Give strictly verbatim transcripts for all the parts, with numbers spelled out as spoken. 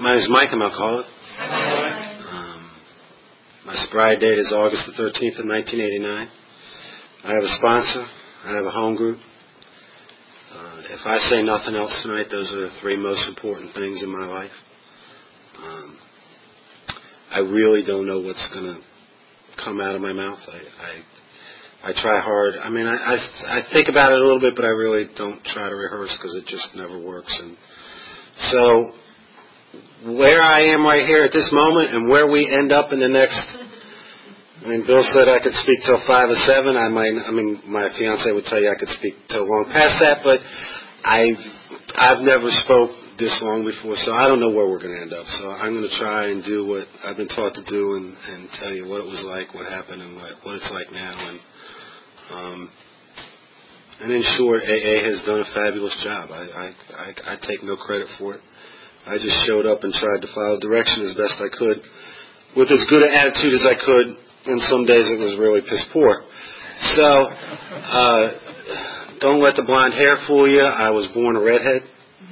My name is Mike. I'm alcoholic. Um, my sobriety date is August the thirteenth of nineteen eighty-nine. I have a sponsor. I have a home group. Uh, if I say nothing else tonight, those are the three most important things in my life. Um, I really don't know what's going to come out of my mouth. I, I I try hard. I mean, I, I, I think about it a little bit, but I really don't try to rehearse because it just never works. And so where I am right here at this moment and where we end up in the next, I mean, Bill said I could speak till five or seven. I might, I mean, my fiance would tell you I could speak till long past that, but I've, I've never spoke this long before, so I don't know where we're going to end up. So I'm going to try and do what I've been taught to do and, and tell you what it was like, what happened, and what, what it's like now. And um, and in short, A A has done a fabulous job. I, I, I, I take no credit for it. I just showed up and tried to follow direction as best I could with as good an attitude as I could, and some days it was really piss poor. So uh, don't let the blonde hair fool you. I was born a redhead.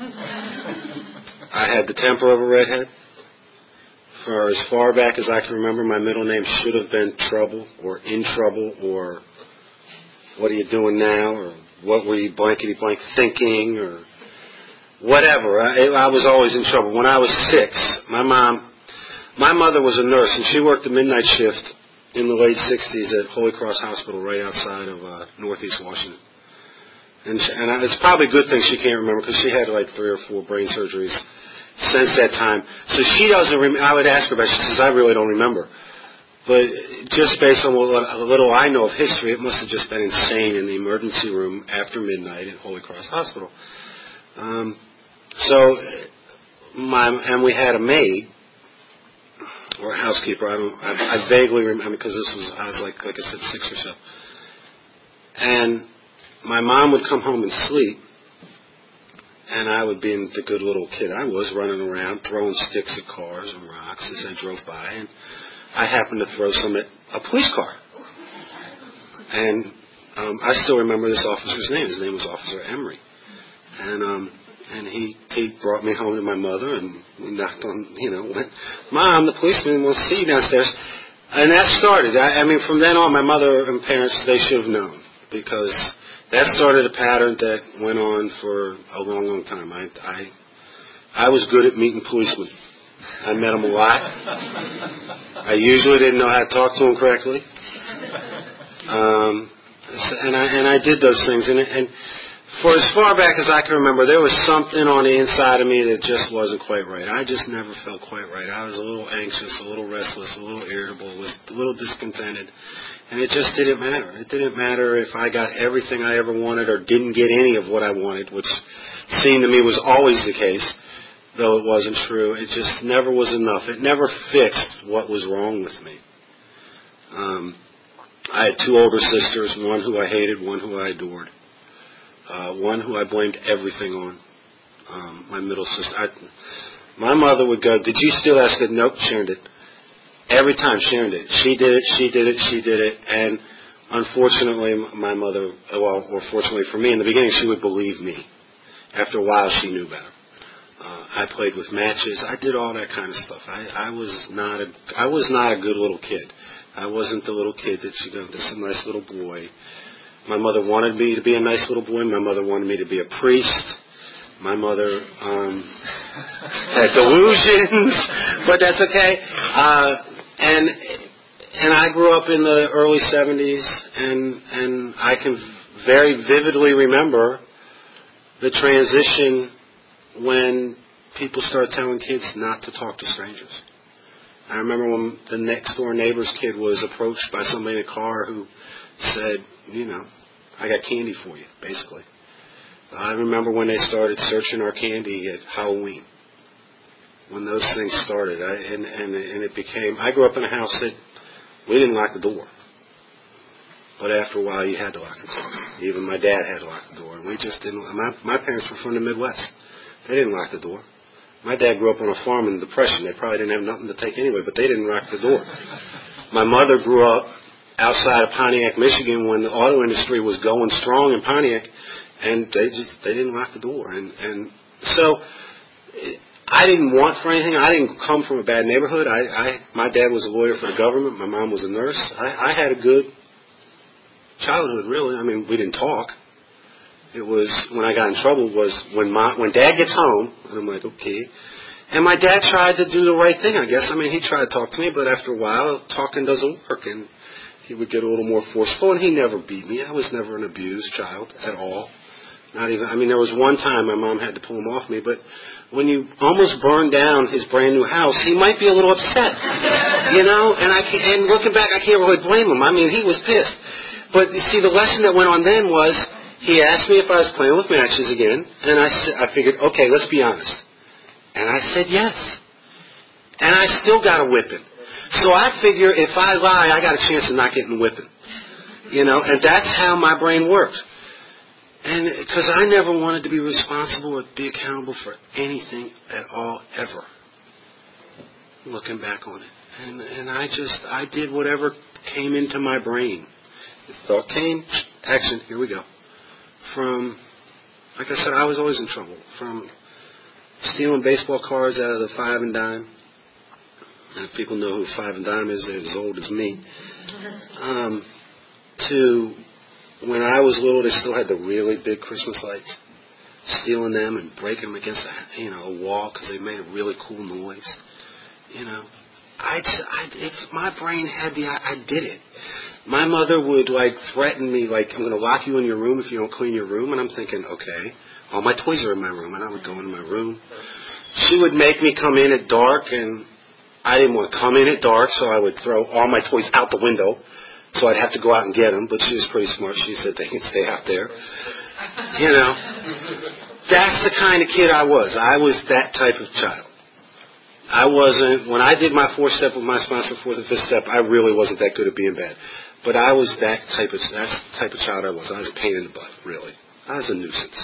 I had the temper of a redhead. For as far back as I can remember, my middle name should have been Trouble or In Trouble or What Are You Doing Now or What Were You Blankety Blank Thinking or whatever. I, I was always in trouble. When I was six, my mom, my mother was a nurse, and she worked the midnight shift in the late sixties at Holy Cross Hospital right outside of uh, Northeast Washington. And, she, and I, it's probably a good thing she can't remember because she had like three or four brain surgeries since that time. So she doesn't remember. I would ask her about it. She says, I really don't remember. But just based on what a little I know of history, it must have just been insane in the emergency room after midnight at Holy Cross Hospital. Um, so, my, and we had a maid or a housekeeper. I don't. I, I vaguely remember because this was I was like like I said six or so. And my mom would come home and sleep, and I would be the good little kid I was, running around, throwing sticks at cars and rocks as I drove by, and I happened to throw some at a police car. And um, I still remember this officer's name. His name was Officer Emery. And um, and he, he brought me home to my mother, and we knocked on, you know, went, Mom, the policeman wants to see you downstairs. And that started. I, I mean, from then on, my mother and parents, they should have known, because that started a pattern that went on for a long, long time. I, I, I was good at meeting policemen. I met them a lot. I usually didn't know how to talk to them correctly. Um, and I and I did those things. And, and for as far back as I can remember, there was something on the inside of me that just wasn't quite right. I just never felt quite right. I was a little anxious, a little restless, a little irritable, was a little discontented. And it just didn't matter. It didn't matter if I got everything I ever wanted or didn't get any of what I wanted, which seemed to me was always the case, though it wasn't true. It just never was enough. It never fixed what was wrong with me. Um, I had two older sisters, one who I hated, one who I adored, uh, one who I blamed everything on, um, my middle sister. I, my mother would go, did you steal that? I said, nope, Sharon did. Every time Sharon did. She did it, she did it, she did it. And unfortunately, my mother, well, or fortunately for me, in the beginning, she would believe me. After a while, she knew better. Uh, I played with matches. I did all that kind of stuff. I, I was not a, I was not a good little kid. I wasn't the little kid that you go, this is a nice little boy. My mother wanted me to be a nice little boy. My mother wanted me to be a priest. My mother um, had delusions, but that's okay. Uh, and and I grew up in the early seventies, and and I can very vividly remember the transition when people start telling kids not to talk to strangers. I remember when the next door neighbor's kid was approached by somebody in a car who said, you know, I got candy for you, basically. I remember when they started searching our candy at Halloween, when those things started. I, and, and, and it became, I grew up in a house that we didn't lock the door. But after a while, you had to lock the door. Even my dad had to lock the door. And we just didn't, my, my parents were from the Midwest. They didn't lock the door. My dad grew up on a farm in the Depression. They probably didn't have nothing to take anyway, but they didn't lock the door. My mother grew up outside of Pontiac, Michigan, when the auto industry was going strong in Pontiac, and they just they didn't lock the door. And, and so I didn't want for anything. I didn't come from a bad neighborhood. I, I my dad was a lawyer for the government. My mom was a nurse. I, I had a good childhood, really. I mean, we didn't talk. It was, when I got in trouble was when my, when Dad gets home, and I'm like, okay. And my dad tried to do the right thing, I guess. I mean, he tried to talk to me, but after a while, talking doesn't work, and he would get a little more forceful, and he never beat me. I was never an abused child at all. Not even, I mean, there was one time my mom had to pull him off me, but when you almost burn down his brand new house, he might be a little upset, you know? And I can't, and looking back, I can't really blame him. I mean, he was pissed. But you see, the lesson that went on then was, he asked me if I was playing with matches again, and I, I figured, okay, let's be honest. And I said yes. And I still got a whipping. So I figure if I lie, I got a chance of not getting a whipping. You know, and that's how my brain works. And because I never wanted to be responsible or be accountable for anything at all, ever. Looking back on it. And, and I just, I did whatever came into my brain. The thought came, action, here we go. From, like I said, I was always in trouble. From stealing baseball cards out of the Five and Dime. And if people know who Five and Dime is, they're as old as me. Um, to when I was little, they still had the really big Christmas lights. Stealing them and breaking them against a, you know, a wall because they made a really cool noise. You know, I, I, if my brain had the, I, I did it. My mother would, like, threaten me, like, I'm going to lock you in your room if you don't clean your room. And I'm thinking, okay, all my toys are in my room. And I would go into my room. She would make me come in at dark, and I didn't want to come in at dark, so I would throw all my toys out the window. So I'd have to go out and get them. But she was pretty smart. She said they can stay out there. You know, that's the kind of kid I was. I was that type of child. I wasn't, when I did my fourth step with my sponsor, fourth and fifth step, I really wasn't that good at being bad. But I was that type of, that's the type of child I was. I was a pain in the butt, really. I was a nuisance.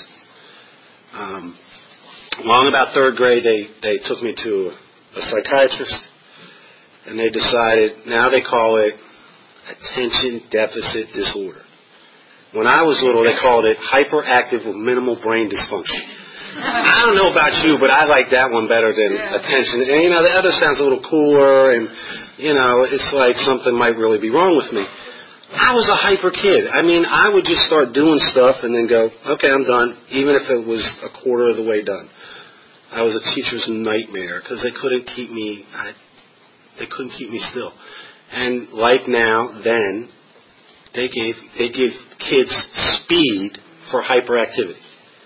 Um, along about third grade, they, they took me to a psychiatrist, and they decided, now they call it attention deficit disorder. When I was little, they called it hyperactive with minimal brain dysfunction. I don't know about you, but I like that one better than yeah. attention. And, you know, the other sounds a little cooler, and, you know, it's like something might really be wrong with me. I was a hyper kid. I mean, I would just start doing stuff and then go, okay, I'm done, even if it was a quarter of the way done. I was a teacher's nightmare because they couldn't keep me, I, they couldn't keep me still. And like now, then, they gave, they give kids speed for hyperactivity.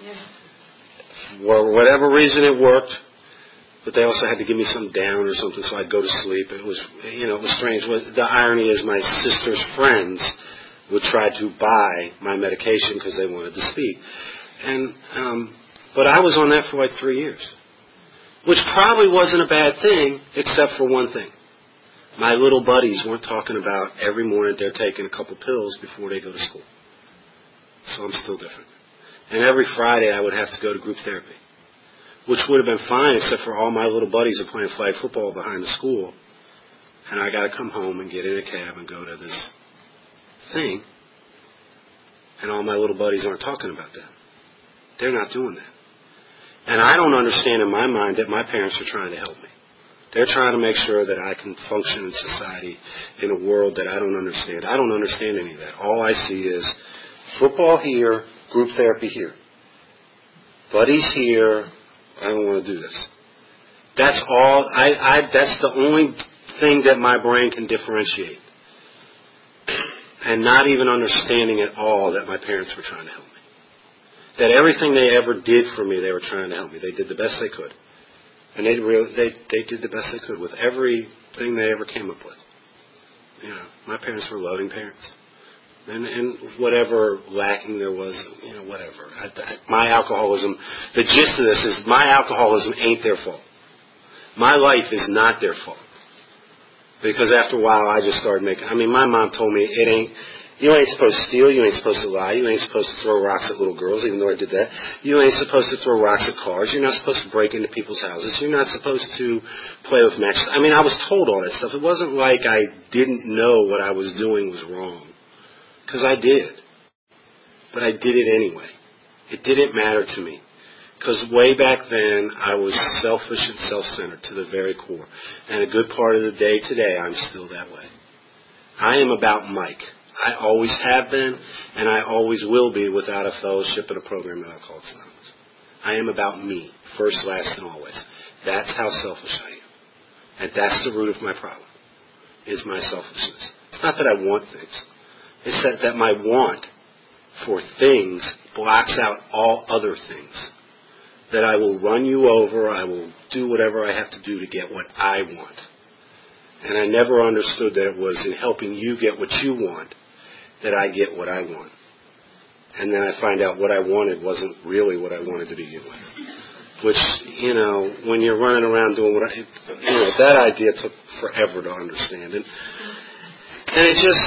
For whatever reason it worked, but they also had to give me some down or something so I'd go to sleep. It was, you know, it was strange. The irony is my sister's friends would try to buy my medication because they wanted to speak. And, um, but I was on that for like three years, which probably wasn't a bad thing except for one thing. My little buddies weren't talking about every morning they're taking a couple pills before they go to school. So I'm still different. And every Friday I would have to go to group therapy, which would have been fine except for all my little buddies are playing flag football behind the school. And I got to come home and get in a cab and go to this thing. And all my little buddies aren't talking about that. They're not doing that. And I don't understand in my mind that my parents are trying to help me. They're trying to make sure that I can function in society in a world that I don't understand. I don't understand any of that. All I see is football here, group therapy here. Buddies here, I don't want to do this. That's all, I, I, that's the only thing that my brain can differentiate. And not even understanding at all that my parents were trying to help me. That everything they ever did for me, they were trying to help me. They did the best they could. And they really, they, they did the best they could with everything they ever came up with. You know, my parents were loving parents. And, and whatever lacking there was, you know, whatever. I, I, my alcoholism, the gist of this is my alcoholism ain't their fault. My life is not their fault. Because after a while, I just started making, I mean, my mom told me it ain't, you ain't supposed to steal, you ain't supposed to lie, you ain't supposed to throw rocks at little girls, even though I did that. You ain't supposed to throw rocks at cars, you're not supposed to break into people's houses, you're not supposed to play with matches. I mean, I was told all that stuff. It wasn't like I didn't know what I was doing was wrong. Because I did. But I did it anyway. It didn't matter to me. Because way back then, I was selfish and self-centered to the very core. And a good part of the day today, I'm still that way. I am about Mike. I always have been, and I always will be without a fellowship and a program at Alcoholics Anonymous. I am about me, first, last, and always. That's how selfish I am. And that's the root of my problem, is my selfishness. It's not that I want things. It's that, that my want for things blocks out all other things. That I will run you over, I will do whatever I have to do to get what I want. And I never understood that it was in helping you get what you want that I get what I want. And then I find out what I wanted wasn't really what I wanted to begin with. Which, you know, when you're running around doing what I, you know, that idea took forever to understand. And, and it just,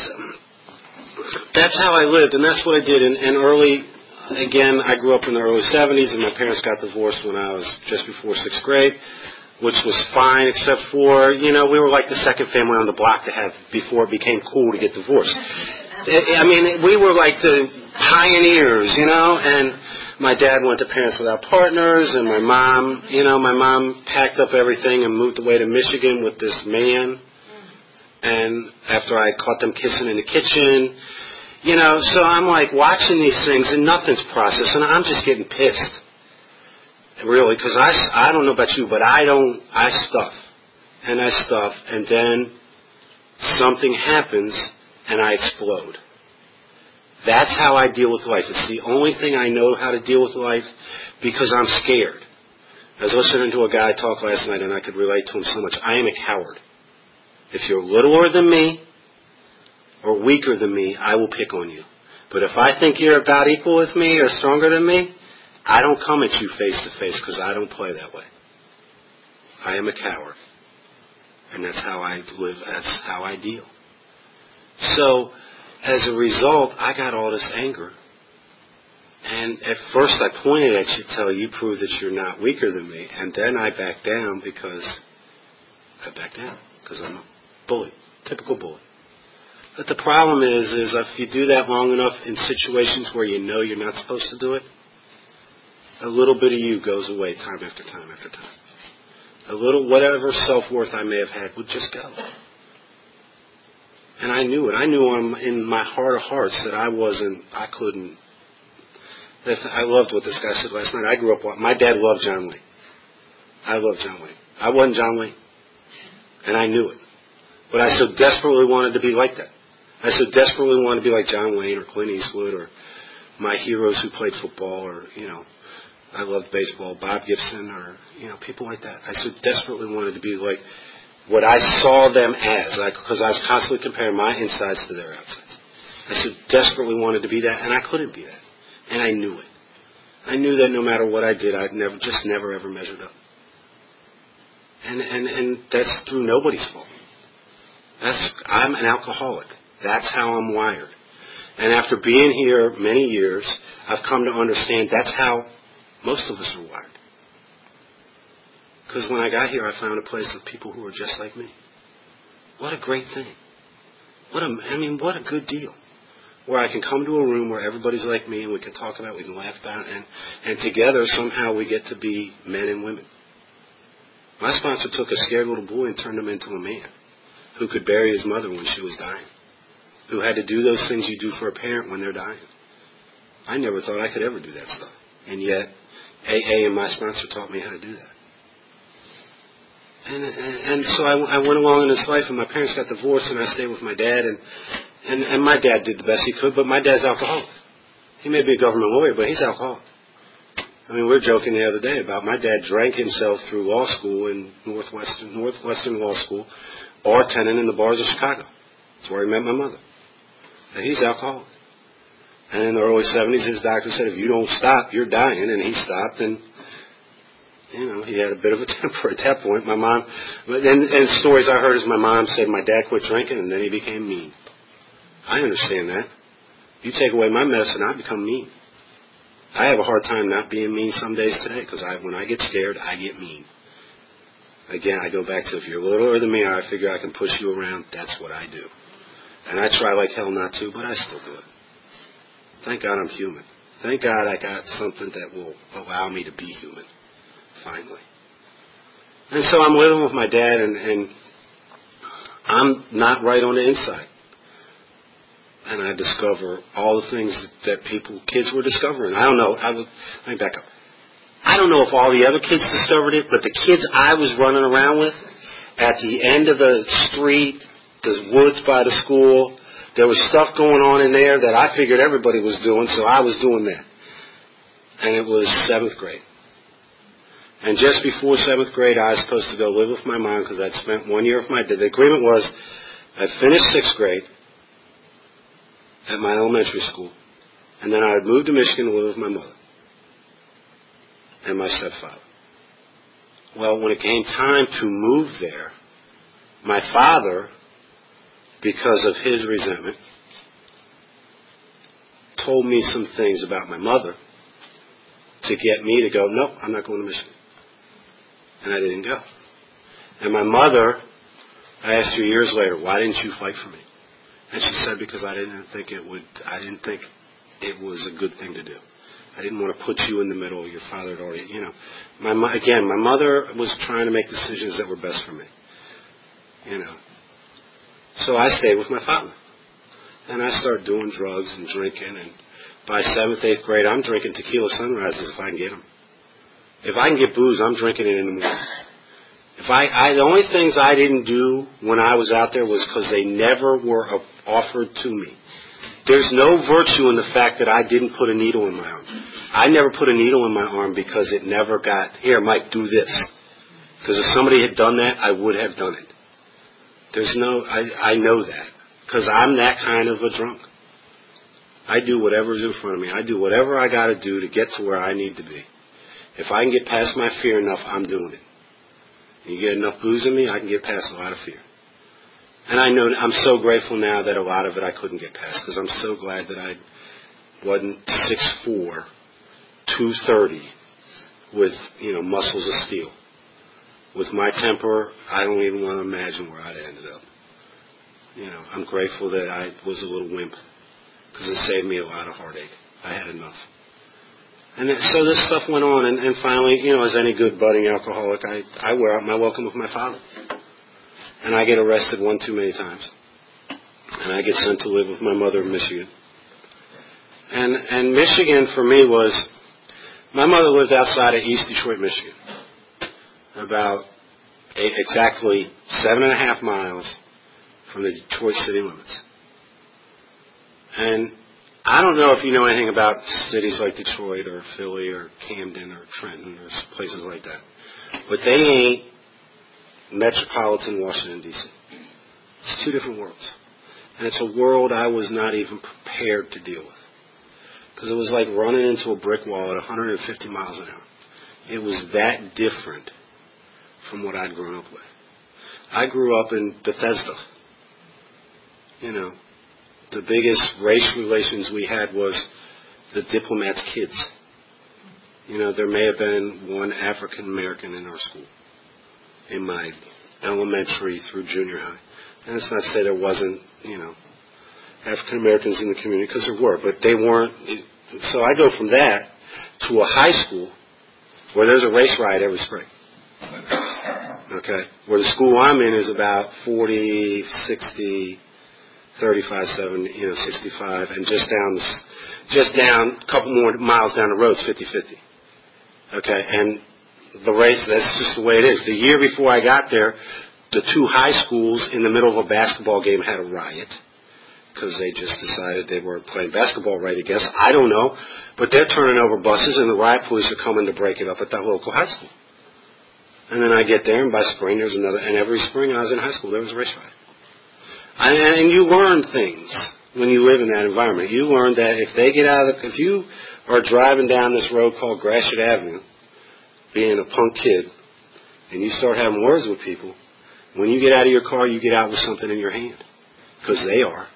that's how I lived, and that's what I did. And, and early, again, I grew up in the early seventies, and my parents got divorced when I was just before sixth grade, which was fine, except for, you know, we were like the second family on the block to have before it became cool to get divorced. I mean, we were like the pioneers, you know, and my dad went to Parents Without Partners, and my mom, you know, my mom packed up everything and moved away to Michigan with this man, and after I caught them kissing in the kitchen, you know, so I'm like watching these things and nothing's processed, and I'm just getting pissed, really, because I, I don't know about you, but I don't, I stuff, and I stuff, and then something happens, and I explode. That's how I deal with life. It's the only thing I know how to deal with life because I'm scared. I was listening to a guy talk last night, and I could relate to him so much. I am a coward. If you're littler than me or weaker than me, I will pick on you. But if I think you're about equal with me or stronger than me, I don't come at you face to face because I don't play that way. I am a coward. And that's how I live. That's how I deal. So, as a result, I got all this anger. And at first I pointed at you to tell you, prove that you're not weaker than me. And then I backed down because I backed down. Because I'm a bully. Typical bully. But the problem is, is if you do that long enough in situations where you know you're not supposed to do it, a little bit of you goes away time after time after time. A little, whatever self-worth I may have had would just go. And I knew it. I knew in my heart of hearts that I wasn't, I couldn't. That I loved what this guy said last night. I grew up, my dad loved John Wayne. I loved John Wayne. I wasn't John Wayne. And I knew it. But I so desperately wanted to be like that. I so desperately wanted to be like John Wayne or Clint Eastwood or my heroes who played football or, you know, I loved baseball, Bob Gibson or, you know, people like that. I so desperately wanted to be like what I saw them as, because I was constantly comparing my insides to their outsides. I so desperately wanted to be that, and I couldn't be that. And I knew it. I knew that no matter what I did, I'd never, just never ever measured up. And, and, and that's through nobody's fault. That's, I'm an alcoholic. That's how I'm wired. And after being here many years, I've come to understand that's how most of us are wired. Because when I got here, I found a place of people who were just like me. What a great thing. What a, I mean, what a good deal. Where I can come to a room where everybody's like me and we can talk about it, we can laugh about it, and, and together somehow we get to be men and women. My sponsor took a scared little boy and turned him into a man who could bury his mother when she was dying, who had to do those things you do for a parent when they're dying. I never thought I could ever do that stuff. And yet, A A and my sponsor taught me how to do that. And, and, and so I, I went along in this life, and my parents got divorced, and I stayed with my dad, and, and, and my dad did the best he could, but my dad's alcoholic. He may be a government lawyer, but he's alcoholic. I mean, we were joking the other day about my dad drank himself through law school in Northwestern, Northwestern Law School, bartending in the bars of Chicago. That's where he met my mother. And he's alcoholic. And in the early seventies, his doctor said, if you don't stop, you're dying. And he stopped, and, you know, he had a bit of a temper at that point. My mom, and, and stories I heard is my mom said my dad quit drinking, and then he became mean. I understand that. You take away my medicine, I become mean. I have a hard time not being mean some days today, because I, when I get scared, I get mean. Again, I go back to, if you're littler than me, or I figure I can push you around, that's what I do. And I try like hell not to, but I still do it. Thank God I'm human. Thank God I got something that will allow me to be human, finally. And so I'm living with my dad, and, and I'm not right on the inside. And I discover all the things that people, kids were discovering. I don't know. I would, let me back up. I don't know if all the other kids discovered it, but the kids I was running around with at the end of the street, the woods by the school, there was stuff going on in there that I figured everybody was doing, so I was doing that. And it was seventh grade. And just before seventh grade, I was supposed to go live with my mom because I'd spent one year with my dad. The agreement was I'd finish sixth grade at my elementary school, and then I would move to Michigan to live with my mother and my stepfather. Well, when it came time to move there, my father, because of his resentment, told me some things about my mother to get me to go, nope, I'm not going to Michigan. And I didn't go. And my mother, I asked her years later, why didn't you fight for me? And she said, because I didn't think it would, I didn't think it was a good thing to do. I didn't want to put you in the middle. Your father had already, you know. My Again, my mother was trying to make decisions that were best for me. You know. So I stayed with my father. And I started doing drugs and drinking. And by seventh, eighth grade, I'm drinking tequila sunrises if I can get them. If I can get booze, I'm drinking it in the morning. If I, I, the only things I didn't do when I was out there was because they never were offered to me. There's no virtue in the fact that I didn't put a needle in my arm. I never put a needle in my arm because it never got, here, Mike, do this. Because if somebody had done that, I would have done it. There's no, I, I know that. Because I'm that kind of a drunk. I do whatever's in front of me. I do whatever I got to do to get to where I need to be. If I can get past my fear enough, I'm doing it. You get enough booze in me, I can get past a lot of fear. And I know I'm so grateful now that a lot of it I couldn't get past, because I'm so glad that I wasn't six foot four, two thirty, with, you know, muscles of steel. With my temper, I don't even want to imagine where I'd ended up. You know, I'm grateful that I was a little wimp, because it saved me a lot of heartache. I had enough. And so this stuff went on, and, and finally, you know, as any good budding alcoholic, I, I wear out my welcome with my father. And I get arrested one too many times. And I get sent to live with my mother in Michigan. And, and Michigan, for me, was, my mother lived outside of East Detroit, Michigan. About eight, exactly seven and a half miles from the Detroit city limits. And I don't know if you know anything about cities like Detroit or Philly or Camden or Trenton or places like that. But they ain't metropolitan Washington, D C It's two different worlds. And it's a world I was not even prepared to deal with. Because it was like running into a brick wall at one hundred fifty miles an hour. It was that different from what I'd grown up with. I grew up in Bethesda. You know, the biggest race relations we had was the diplomats' kids. You know, there may have been one African American in our school, in my elementary through junior high. And it's not to say there wasn't, you know, African Americans in the community, because there were, but they weren't. So I go from that to a high school where there's a race riot every spring. Okay? Where the school I'm in is about forty, sixty, thirty-five, seventy, you know, sixty-five, and just down, just down a couple more miles down the road is fifty-fifty. Okay? And the race, that's just the way it is. The year before I got there, the two high schools in the middle of a basketball game had a riot because they just decided they weren't playing basketball right, I guess. I don't know. But they're turning over buses, and the riot police are coming to break it up at that local high school. And then I get there, and by spring there's another, and every spring I was in high school, there was a race riot. And, and you learn things when you live in that environment. You learn that if they get out of the, if you are driving down this road called Gratiot Avenue, being a punk kid, and you start having words with people, when you get out of your car, you get out with something in your hand. Because they are.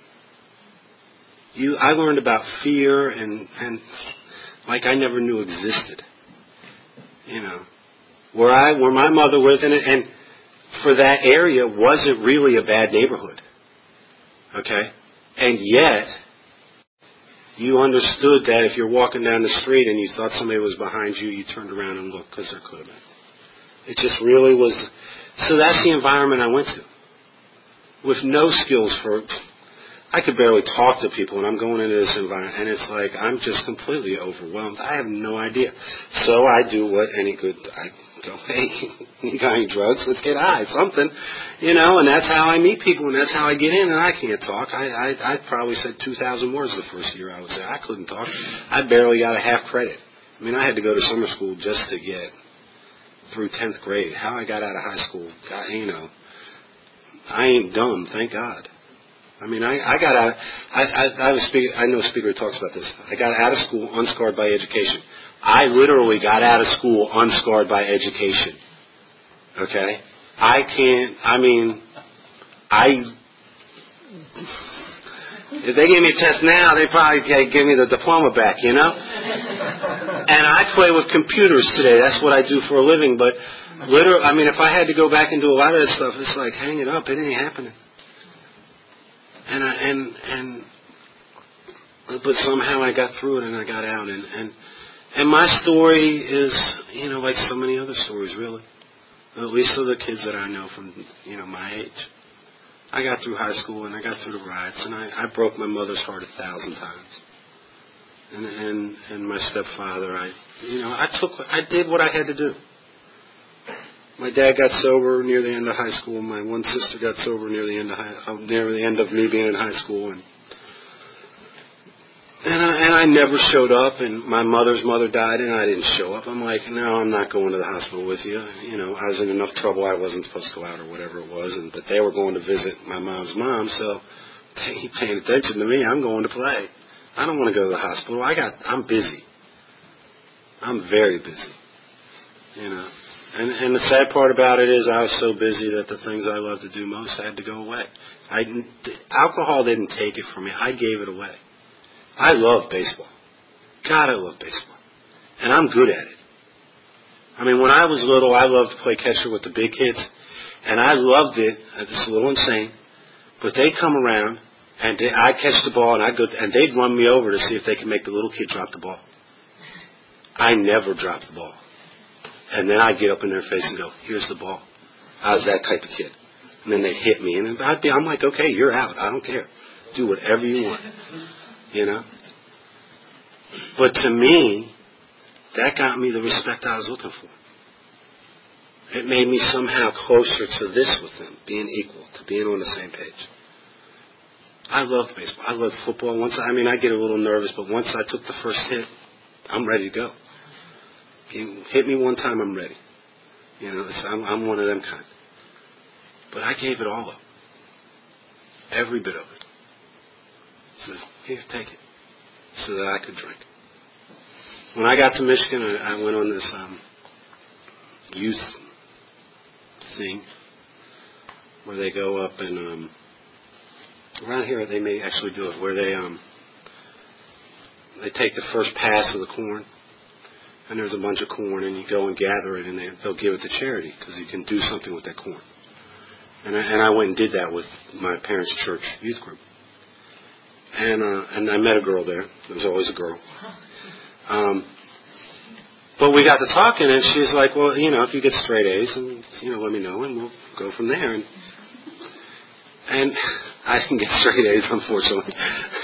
You, I learned about fear and, and like I never knew existed. You know. Where I, where my mother lived in it, and for that area wasn't really a bad neighborhood. Okay? And yet, You understood that if you're walking down the street and you thought somebody was behind you, you turned around and looked because there could have been. It just really was. So that's the environment I went to. With no skills for, I could barely talk to people, and I'm going into this environment, and it's like I'm just completely overwhelmed. I have no idea. So I do what any good, I go, hey, you got any drugs? Let's get high, something, you know, and that's how I meet people, and that's how I get in, and I can't talk. I, I, I probably said two thousand words the first year I was there. I couldn't talk. I barely got a half credit. I mean, I had to go to summer school just to get through tenth grade. How I got out of high school, God, you know, I ain't dumb, thank God. I mean, I, I got out, I, I, I, was speaker, I know a speaker who talks about this. I got out of school unscarred by education. I literally got out of school unscarred by education. Okay? I can't, I mean, I, if they gave me a test now, they'd probably give me the diploma back, you know? And I play with computers today. That's what I do for a living. But literally, I mean, if I had to go back and do a lot of this stuff, it's like, hang it up. It ain't happening. And I, and, and, but somehow I got through it and I got out. And, and, and my story is, you know, like so many other stories, really. At least of the kids that I know from, you know, my age. I got through high school and I got through the riots and I, I broke my mother's heart a thousand times. And, and, and my stepfather, I, you know, I took, I did what I had to do. My dad got sober near the end of high school. My one sister got sober near the end of high, uh, near the end of me being in high school, and and I, and I never showed up. And my mother's mother died, and I didn't show up. I'm like, no, I'm not going to the hospital with you. You know, I was in enough trouble. I wasn't supposed to go out or whatever it was, and but they were going to visit my mom's mom, so they ain't paying attention to me. I'm going to play. I don't want to go to the hospital. I got, I'm busy. I'm very busy. You know. And, and the sad part about it is I was so busy that the things I love to do most had to go away. I, alcohol didn't take it from me. I gave it away. I love baseball. God, I love baseball. And I'm good at it. I mean, when I was little, I loved to play catcher with the big kids. And I loved it. It's a little insane. But they'd come around, and they, I'd catch the ball, and I'd go, and they'd run me over to see if they could make the little kid drop the ball. I never dropped the ball. And then I'd get up in their face and go, here's the ball. I was that type of kid. And then they'd hit me. And I'd be, I'm like, okay, you're out. I don't care. Do whatever you want. You know? But to me, that got me the respect I was looking for. It made me somehow closer to this with them, being equal, to being on the same page. I loved baseball. I loved football. Once I mean, I get a little nervous, but once I took the first hit, I'm ready to go. You hit me one time, I'm ready. You know, it's, I'm, I'm one of them kind. But I gave it all up. Every bit of it. So, here, take it. So that I could drink. When I got to Michigan, I, I went on this um, youth thing where they go up and, um, around here they may actually do it, where they, um, they take the first pass of the corn. And there's a bunch of corn, and you go and gather it, and they, they'll give it to charity because you can do something with that corn. And I, and I went and did that with my parents' church youth group. And uh, and I met a girl there. There was always a girl. Um, but we got to talking, and she was like, well, you know, if you get straight A's, and, you know, let me know, and we'll go from there. And, and I didn't get straight A's, unfortunately.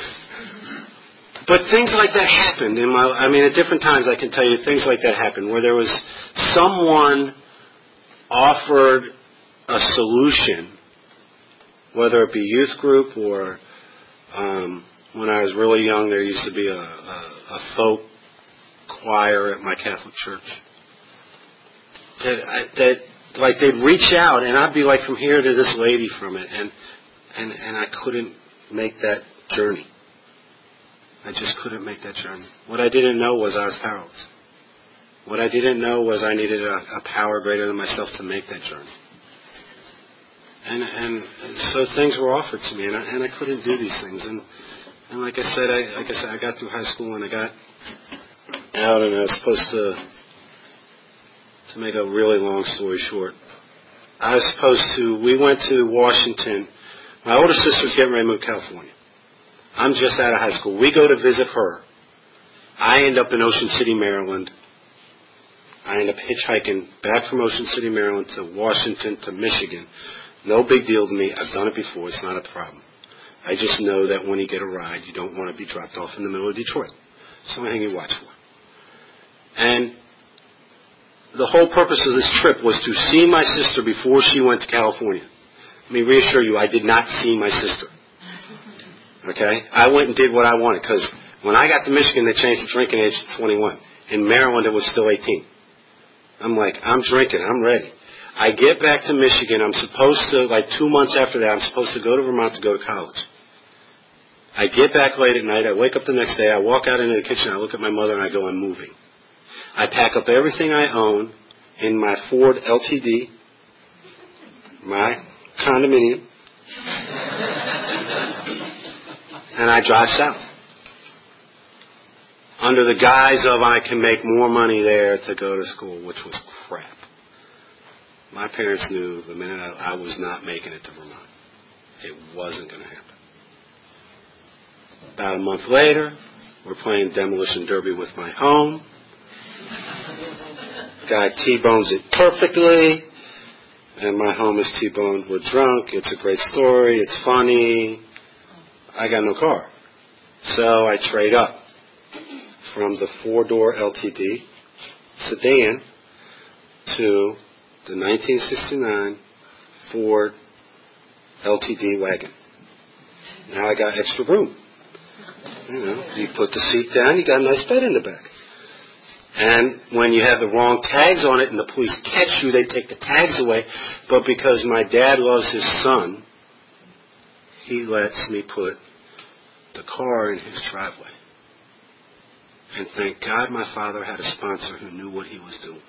But things like that happened in my, I mean, at different times I can tell you things like that happened where there was someone offered a solution, whether it be youth group or um, when I was really young, there used to be a, a, a folk choir at my Catholic church. That, I, that, like, they'd reach out and I'd be like from here to this lady from it, and, and, and I couldn't make that journey. I just couldn't make that journey. What I didn't know was I was powerless. What I didn't know was I needed a, a power greater than myself to make that journey. And, and, and so things were offered to me, and I, and I couldn't do these things. And, and like I said, I, like I said, I got through high school and I got out, and I was supposed to, to make a really long story short, I was supposed to. We went to Washington. My older sister was getting ready to move to California. I'm just out of high school. We go to visit her. I end up in Ocean City, Maryland. I end up hitchhiking back from Ocean City, Maryland to Washington to Michigan. No big deal to me. I've done it before. It's not a problem. I just know that when you get a ride, you don't want to be dropped off in the middle of Detroit. So I hang your watch for. And the whole purpose of this trip was to see my sister before she went to California. Let me reassure you, I did not see my sister. Okay? I went and did what I wanted, because when I got to Michigan, they changed the drinking age to twenty-one. In Maryland, it was still eighteen. I'm like, I'm drinking. I'm ready. I get back to Michigan. I'm supposed to, like two months after that, I'm supposed to go to Vermont to go to college. I get back late at night. I wake up the next day. I walk out into the kitchen. I look at my mother, and I go, I'm moving. I pack up everything I own in my Ford L T D, my condominium, and I drive south. Under the guise of I can make more money there to go to school, which was crap. My parents knew the minute I, I was not making it to Vermont. It wasn't going to happen. About a month later, we're playing demolition derby with my home. Guy T-bones it perfectly, and my home is T-boned. We're drunk. It's a great story. It's funny. I got no car. So I trade up from the four-door L T D sedan to the nineteen sixty-nine Ford L T D wagon. Now I got extra room. You know, you put the seat down, you got a nice bed in the back. And when you have the wrong tags on it and the police catch you, they take the tags away. But because my dad loves his son, he lets me put the car in his driveway. And thank God my father had a sponsor who knew what he was doing.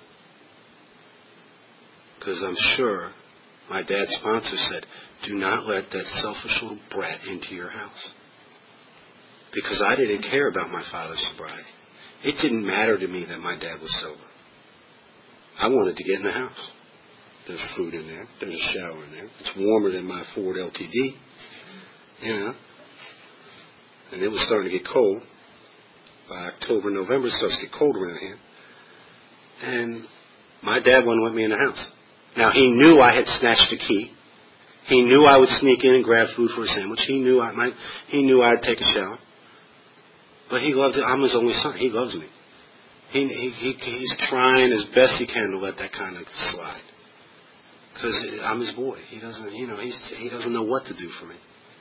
Because I'm sure my dad's sponsor said, do not let that selfish little brat into your house. Because I didn't care about my father's sobriety. It didn't matter to me that my dad was sober. I wanted to get in the house. There's food in there. There's a shower in there. It's warmer than my Ford L T D. You know. And it was starting to get cold. By October, November, it starts to get cold around here. And my dad wouldn't let me in the house. Now, he knew I had snatched a key. He knew I would sneak in and grab food for a sandwich. He knew I might. He knew I'd take a shower. But he loved it. I'm his only son. He loves me. He, he, he he's trying as best he can to let that kind of slide. Because I'm his boy. He doesn't, you know, he's, he doesn't know what to do for me.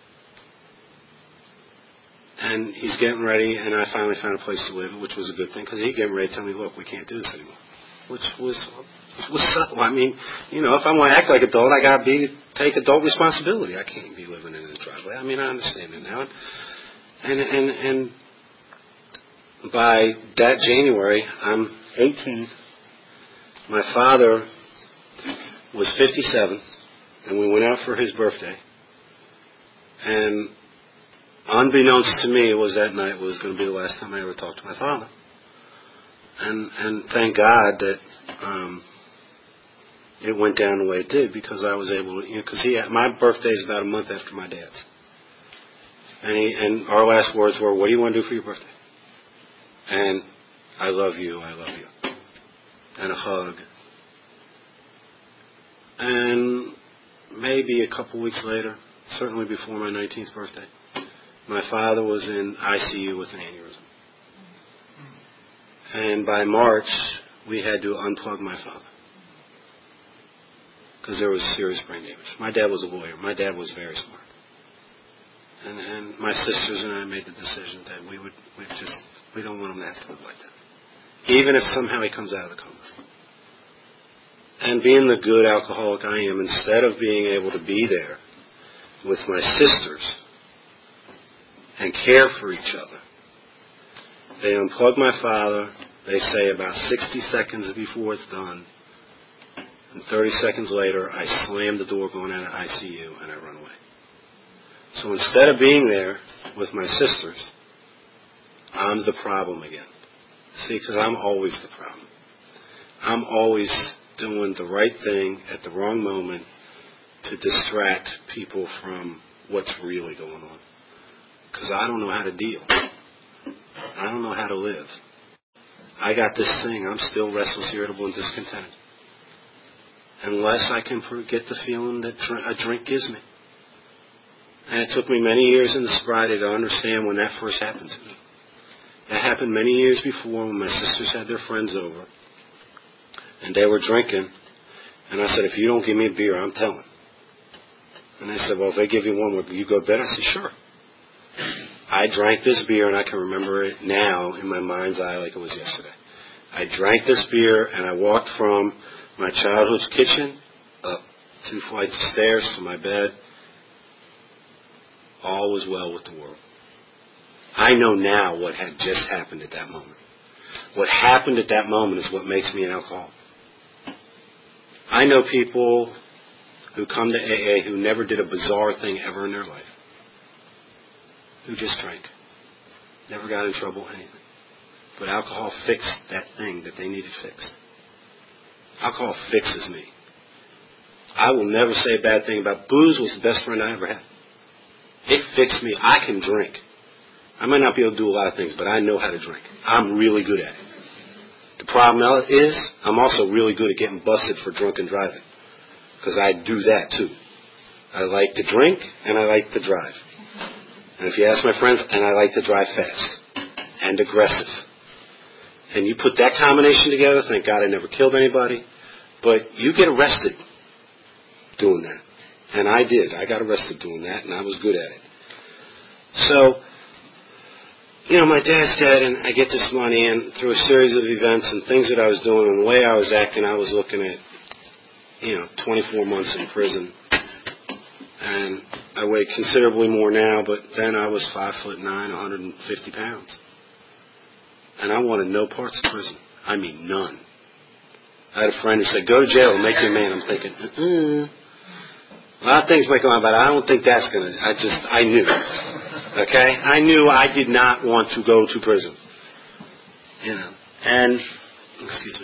And he's getting ready, and I finally found a place to live, which was a good thing, because he's getting ready to tell me, look, we can't do this anymore. Which was, was subtle. I mean, you know, if I want to act like an adult, I got to be take adult responsibility. I can't be living in a driveway. I mean, I understand it now. And, and, and by that January, I'm eighteen. My father was fifty-seven, and we went out for his birthday. And unbeknownst to me, it was that night was going to be the last time I ever talked to my father. And and thank God that um, it went down the way it did, because I was able to, you know, because he had, my birthday is about a month after my dad's. And he, and our last words were, what do you want to do for your birthday? And I love you, I love you. And a hug. And maybe a couple weeks later, certainly before my nineteenth birthday, my father was in I C U with an aneurysm. And by March, we had to unplug my father, because there was serious brain damage. My dad was a lawyer. My dad was very smart. And, and my sisters and I made the decision that we would we just, we don't want him to have to live like that, even if somehow he comes out of the coma. And being the good alcoholic I am, instead of being able to be there with my sisters and care for each other, they unplug my father. They say about sixty seconds before it's done, and thirty seconds later, I slam the door going out of I C U and I run away. So instead of being there with my sisters, I'm the problem again. See, because I'm always the problem. I'm always doing the right thing at the wrong moment to distract people from what's really going on. because I don't know how to deal. I don't know how to live. I got this thing. I'm still restless, irritable, and discontented. Unless I can forget the feeling that a drink gives me. And it took me many years in the sobriety to understand when that first happened to me. That happened many years before when my sisters had their friends over. And they were drinking. And I said, if you don't give me a beer, I'm telling. And they said, well, if they give you one, will you go to bed? I said, sure. I drank this beer, and I can remember it now in my mind's eye like it was yesterday. I drank this beer, and I walked from my childhood's kitchen up two flights of stairs to my bed. All was well with the world. I know now what had just happened at that moment. What happened at that moment is what makes me an alcoholic. I know people who come to A A who never did a bizarre thing ever in their life. Who just drank. Never got in trouble, anything. But alcohol fixed that thing that they needed fixed. Alcohol fixes me. I will never say a bad thing about booze. Was the best friend I ever had. It fixed me. I can drink. I might not be able to do a lot of things, but I know how to drink. I'm really good at it. The problem is, I'm also really good at getting busted for drunken driving. Because I do that too. I like to drink, and I like to drive. And if you ask my friends, and I like to drive fast and aggressive. And you put that combination together, thank God I never killed anybody, but you get arrested doing that. And I did. I got arrested doing that, and I was good at it. So, you know, my dad's dead, and I get this money, and through a series of events and things that I was doing and the way I was acting, I was looking at, you know, twenty-four months in prison. And I weigh considerably more now, but then I was five foot nine, one hundred fifty pounds. And I wanted no parts of prison. I mean, none. I had a friend who said, go to jail and make you a man. I'm thinking, mm-mm. A lot of things might come out, but I don't think that's going to, I just, I knew. Okay? I knew I did not want to go to prison. You know. And, excuse me.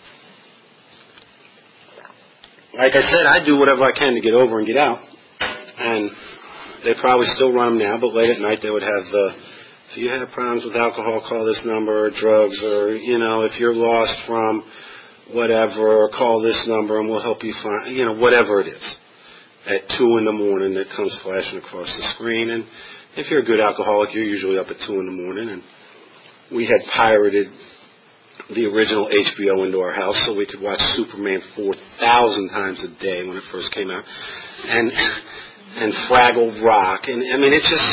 Like I said, I do whatever I can to get over and get out. And they probably still run them now, but late at night they would have the, if you have problems with alcohol, call this number, or drugs, or, you know, if you're lost from whatever, call this number and we'll help you find, you know, whatever it is. At two in the morning that comes flashing across the screen. And if you're a good alcoholic, you're usually up at two in the morning. And we had pirated the original H B O into our house so we could watch Superman four thousand times a day when it first came out. And and Fraggle Rock. And, I mean, it just...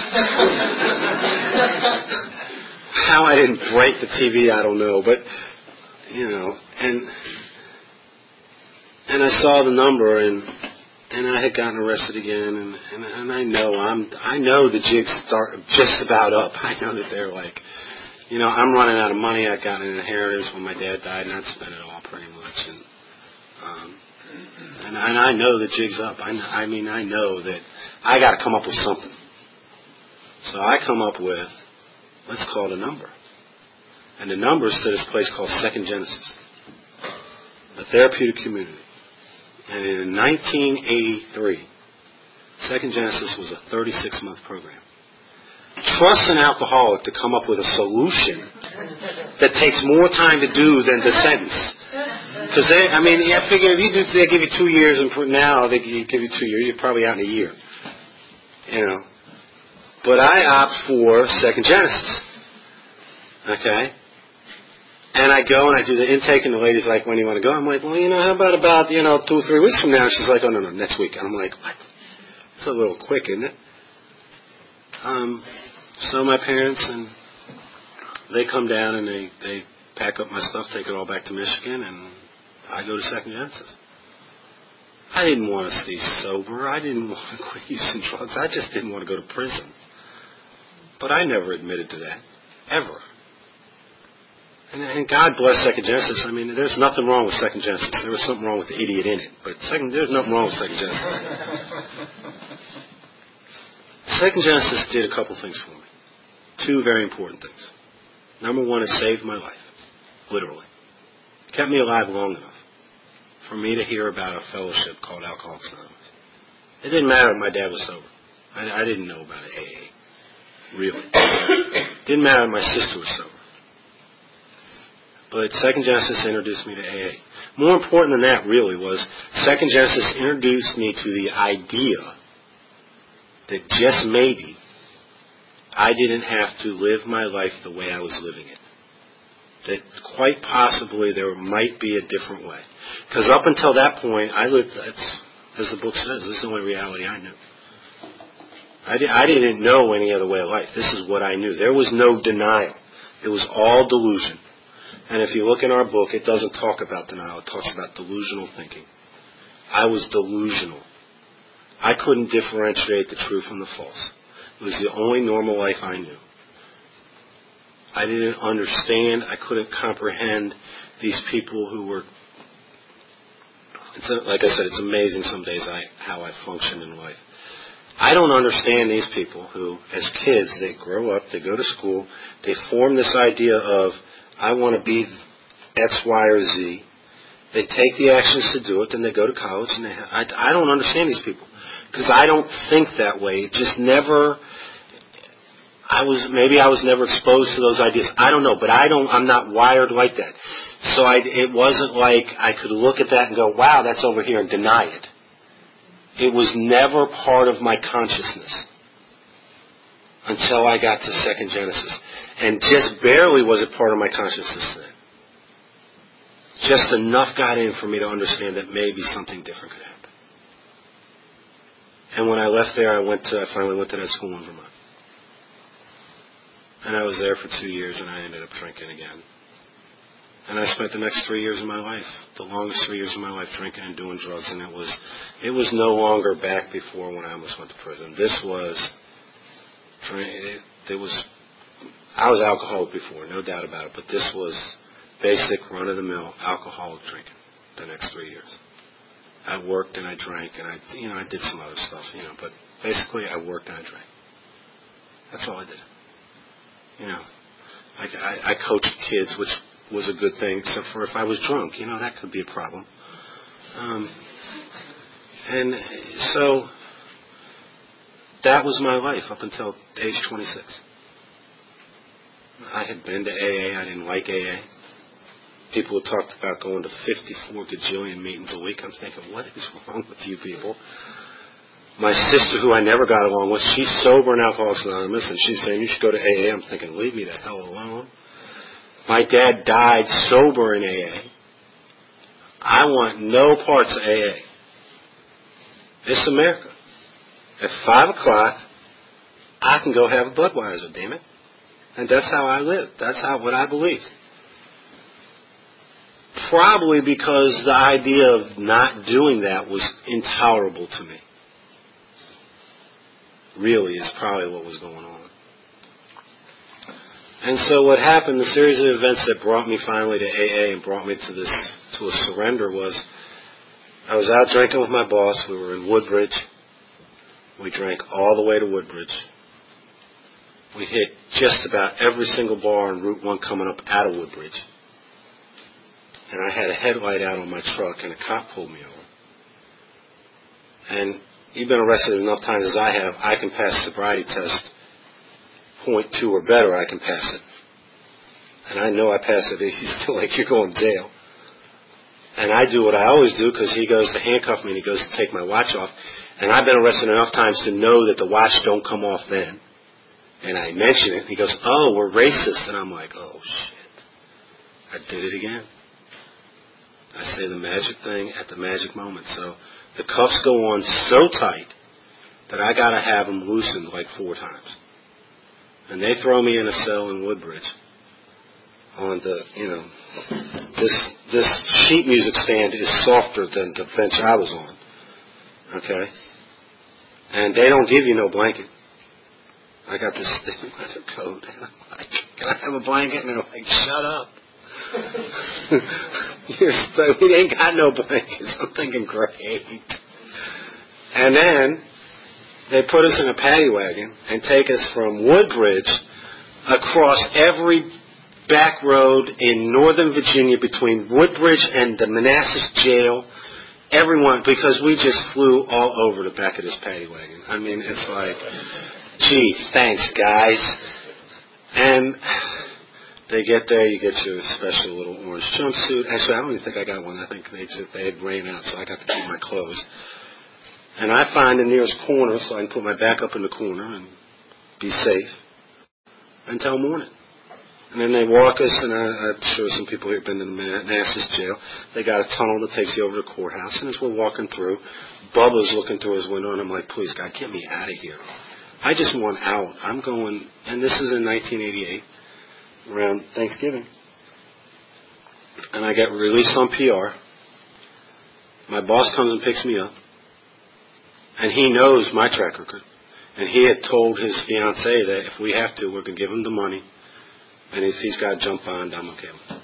how I didn't break the T V, I don't know. But, you know, and and I saw the number, and... And I had gotten arrested again, and, and and I know I'm I know the jigs start just about up. I know that they're like, you know, I'm running out of money. I got an inheritance when my dad died, and I'd spent it all pretty much. And um, and, and I know the jig's up. I I mean I know that I got to come up with something. So I come up with, let's call it a number, and the number is to this place called Second Genesis, a therapeutic community. And in nineteen eighty-three, Second Genesis was a thirty-six month program. Trust an alcoholic to come up with a solution that takes more time to do than the sentence. Because they, I mean, I figure if you do, they give you two years, and now they give you two years, you're probably out in a year. You know. But I opt for Second Genesis. Okay? And I go and I do the intake, and the lady's like, when do you want to go? I'm like, well, you know, how about about, you know, two or three weeks from now? She's like, oh, no, no, next week. And I'm like, what? It's a little quick, isn't it? Um, so my parents, and they come down, and they, they pack up my stuff, take it all back to Michigan, and I go to Second Genesis. I didn't want to stay sober. I didn't want to quit using drugs. I just didn't want to go to prison. But I never admitted to that, ever. And, and God bless Second Genesis. I mean, there's nothing wrong with Second Genesis. There was something wrong with the idiot in it. But second, there's nothing wrong with Second Genesis. Second Genesis did a couple things for me. Two very important things. Number one, it saved my life. Literally. It kept me alive long enough for me to hear about a fellowship called Alcoholics Anonymous. It didn't matter if my dad was sober. I, I didn't know about A A. really. Didn't matter if my sister was sober. But Second Genesis introduced me to A A. More important than that, really, was Second Genesis introduced me to the idea that just maybe I didn't have to live my life the way I was living it. That quite possibly there might be a different way. Because up until that point, I lived, that's, as the book says, this is the only reality I knew. I, di- I didn't know any other way of life. This is what I knew. There was no denial. It was all delusion. And if you look in our book, it doesn't talk about denial. It talks about delusional thinking. I was delusional. I couldn't differentiate the true from the false. It was the only normal life I knew. I didn't understand. I couldn't comprehend these people who were... It's a, like I said, it's amazing some days I, how I function in life. I don't understand these people who, as kids, they grow up, they go to school, they form this idea of, I want to be X, Y, or Z. They take the actions to do it, then they go to college, and they have, I, I don't understand these people because I don't think that way. It just never. I was maybe I was never exposed to those ideas. I don't know, but I don't. I'm not wired like that. So I, it wasn't like I could look at that and go, "Wow, that's over here," and deny it. It was never part of my consciousness until I got to Second Genesis. And just barely was it part of my consciousness then. Just enough got in for me to understand that maybe something different could happen. And when I left there, I went to, I finally went to that school in Vermont. And I was there for two years, and I ended up drinking again. And I spent the next three years of my life, the longest three years of my life, drinking and doing drugs. And it was, it was no longer back before when I almost went to prison. This was, it, it was. I was alcoholic before, no doubt about it, but this was basic, run-of-the-mill alcoholic drinking the next three years. I worked and I drank and I, you know, I did some other stuff, you know, but basically I worked and I drank. That's all I did. You know, I, I, I coached kids, which was a good thing, except for if I was drunk, you know, that could be a problem. Um, and so that was my life up until age twenty-six. I had been to A A. I didn't like A A. People had talked about going to fifty-four gajillion meetings a week. I'm thinking, what is wrong with you people? My sister, who I never got along with, she's sober in Alcoholics Anonymous, and she's saying, you should go to A A. I'm thinking, leave me the hell alone. My dad died sober in A A. I want no parts of A A. It's America. At five o'clock, I can go have a Budweiser, damn it. And that's how I lived. That's how what I believed. Probably because the idea of not doing that was intolerable to me. Really is probably what was going on. And so what happened, the series of events that brought me finally to A A and brought me to this, to a surrender was, I was out drinking with my boss. We were in Woodbridge. We drank all the way to Woodbridge. We hit just about every single bar on Route one coming up out of Woodbridge. And I had a headlight out on my truck, and a cop pulled me over. And you've been arrested enough times as I have, I can pass sobriety test, point two or better, I can pass it. And I know I pass it, he's still like, you're going to jail. And I do what I always do, because he goes to handcuff me, and he goes to take my watch off. And I've been arrested enough times to know that the watch don't come off then. And I mention it, and he goes, oh, we're racist. And I'm like, oh, shit. I did it again. I say the magic thing at the magic moment. So the cuffs go on so tight that I got to have them loosened like four times. And they throw me in a cell in Woodbridge on the, you know, this this sheet music stand is softer than the bench I was on. Okay? And they don't give you no blanket. I got this thin leather coat, and I'm like, can I have a blanket? And they're like, shut up. You're so, we ain't got no blankets. I'm thinking, great. And then they put us in a paddy wagon and take us from Woodbridge across every back road in Northern Virginia between Woodbridge and the Manassas jail. Everyone, because we just flew all over the back of this paddy wagon. I mean, it's like gee, thanks, guys. And they get there, you get your special little orange jumpsuit. Actually, I don't even think I got one. I think they just they had rain out, so I got to keep my clothes. And I find the nearest corner so I can put my back up in the corner and be safe until morning. And then they walk us, and I, I'm sure some people here have been to the Manassas jail. They got a tunnel that takes you over to the courthouse. And as we're walking through, Bubba's looking through his window, and I'm like, please, God, get me out of here. I just want out. I'm going, and this is in nineteen eighty-eight, around Thanksgiving. And I get released on P R. My boss comes and picks me up. And he knows my track record. And he had told his fiancée that if we have to, we're going to give him the money. And if he's got jump bond, I'm okay with it.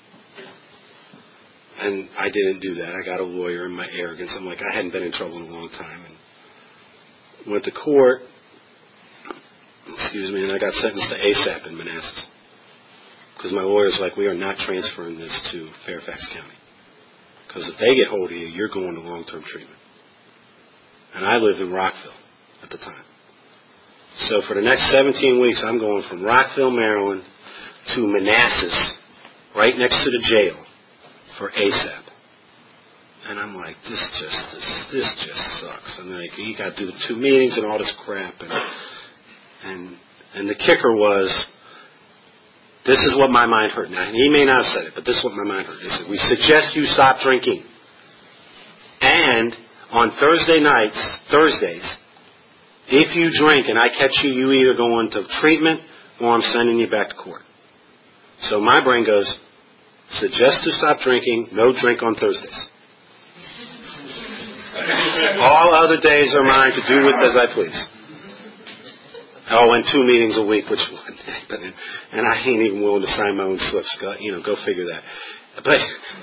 And I didn't do that. I got a lawyer in my arrogance. I'm like, I hadn't been in trouble in a long time. And went to court, excuse me, and I got sentenced to ASAP in Manassas. Because my lawyer's like, we are not transferring this to Fairfax County. Because if they get hold of you, you're going to long-term treatment. And I lived in Rockville at the time. So for the next seventeen weeks, I'm going from Rockville, Maryland, to Manassas, right next to the jail, for ASAP. And I'm like, this just this, this just sucks. And like, you got to do the two meetings and all this crap. And and and the kicker was, this is what my mind heard. Now, he may not have said it, but this is what my mind heard. He said, we suggest you stop drinking. And on Thursday nights, Thursdays, if you drink and I catch you, you either go into treatment or I'm sending you back to court. So my brain goes, suggest to stop drinking, no drink on Thursdays. All other days are mine to do with as I please. Oh, and two meetings a week, which one happening. And I ain't even willing to sign my own slips. Go, you know, go figure that. But,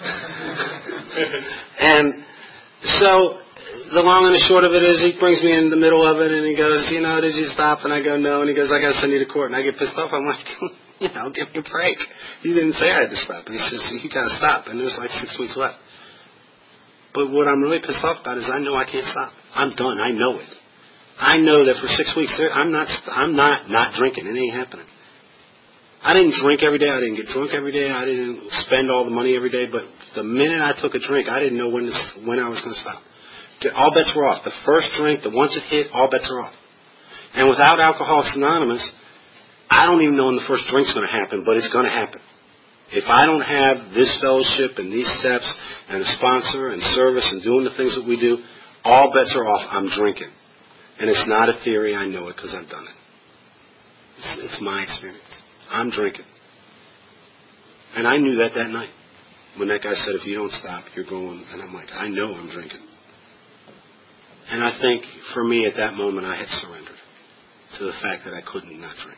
and so the long and the short of it is he brings me in the middle of it and he goes, you know, did you stop? And I go, no. And he goes, I got to send you to court. And I get pissed off. I'm like, you know, give me a break. You didn't say I had to stop. And he says, you got to stop. And there's like six weeks left. But what I'm really pissed off about is I know I can't stop. I'm done. I know it. I know that for six weeks there, I'm not, I'm not, not drinking. It ain't happening. I didn't drink every day. I didn't get drunk every day. I didn't spend all the money every day. But the minute I took a drink, I didn't know when to, when I was going to stop. All bets were off. The first drink, the once it hit, all bets are off. And without Alcoholics Anonymous, I don't even know when the first drink's going to happen, but it's going to happen. If I don't have this fellowship and these steps and a sponsor and service and doing the things that we do, all bets are off. I'm drinking. And it's not a theory. I know it because I've done it. It's, it's my experience. I'm drinking. And I knew that that night when that guy said, if you don't stop, you're going. And I'm like, I know I'm drinking. And I think for me at that moment I had surrendered to the fact that I couldn't not drink.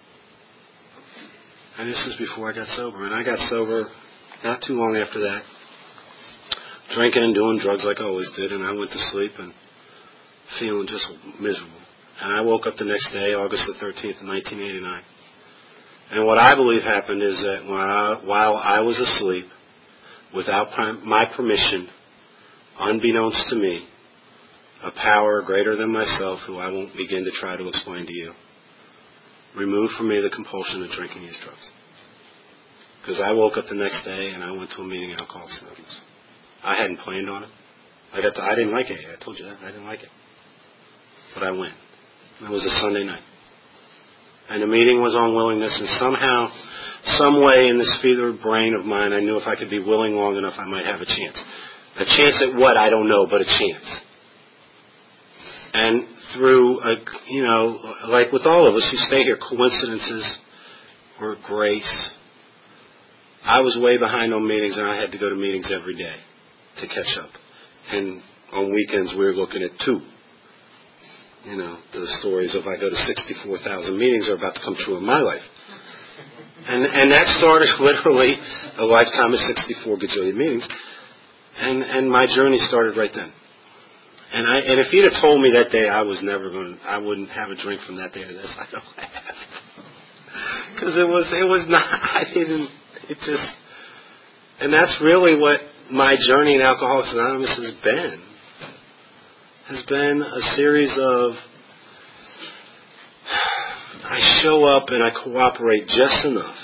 And this is before I got sober. And I got sober not too long after that, drinking and doing drugs like I always did. And I went to sleep and feeling just miserable. And I woke up the next day, August the thirteenth, nineteen eighty-nine. And what I believe happened is that while I, while I was asleep, without my permission, unbeknownst to me, a power greater than myself, who I won't begin to try to explain to you, removed from me the compulsion of drinking these drugs. Because I woke up the next day and I went to a meeting at Alcoholics Anonymous. I hadn't planned on it. I got to, I didn't like it. I told you that. I didn't like it. But I went. It was a Sunday night. And the meeting was on willingness, and somehow, some way in this fevered brain of mine, I knew if I could be willing long enough, I might have a chance. A chance at what? I don't know, but a chance. And through, a, you know, like with all of us who stay here, coincidences or grace, I was way behind on meetings, and I had to go to meetings every day to catch up. And on weekends, we were looking at two. You know, the stories of I go to sixty-four thousand meetings are about to come true in my life. And and that started literally a lifetime of sixty-four gajillion meetings. And and my journey started right then. And I and if you'd have told me that day I was never going to, I wouldn't have a drink from that day to this, I don't have. Because it was, it was not, I didn't, it just, and that's really what my journey in Alcoholics Anonymous has been. Has been a series of I show up and I cooperate just enough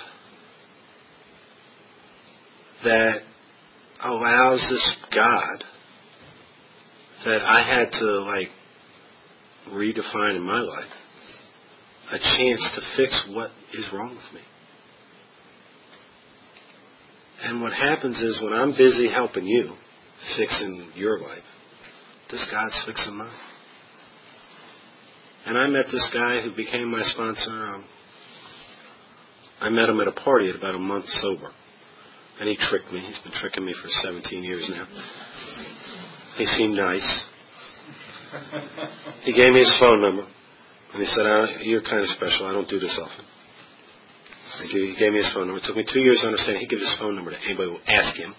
that allows this God that I had to, like, redefine in my life a chance to fix what is wrong with me. And what happens is when I'm busy helping you, fixing your life, this God's fixing mine. And I met this guy who became my sponsor. Um, I met him at a party at about a month sober. And he tricked me. He's been tricking me for seventeen years now. He seemed nice. He gave me his phone number. And he said, I, you're kind of special. I don't do this often. He gave me his phone number. It took me two years to understand he'd give his phone number to anybody who would ask him.